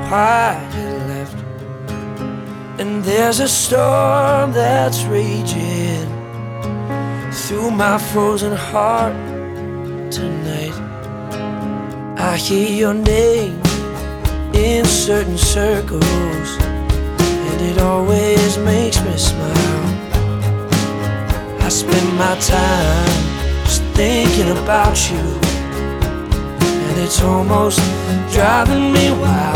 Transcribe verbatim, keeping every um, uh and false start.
heart had left. And there's a storm that's raging through my frozen heart tonight. I hear your name in certain circles, and it always makes me smile. I spend my time just thinking about you, and it's almost driving me wild.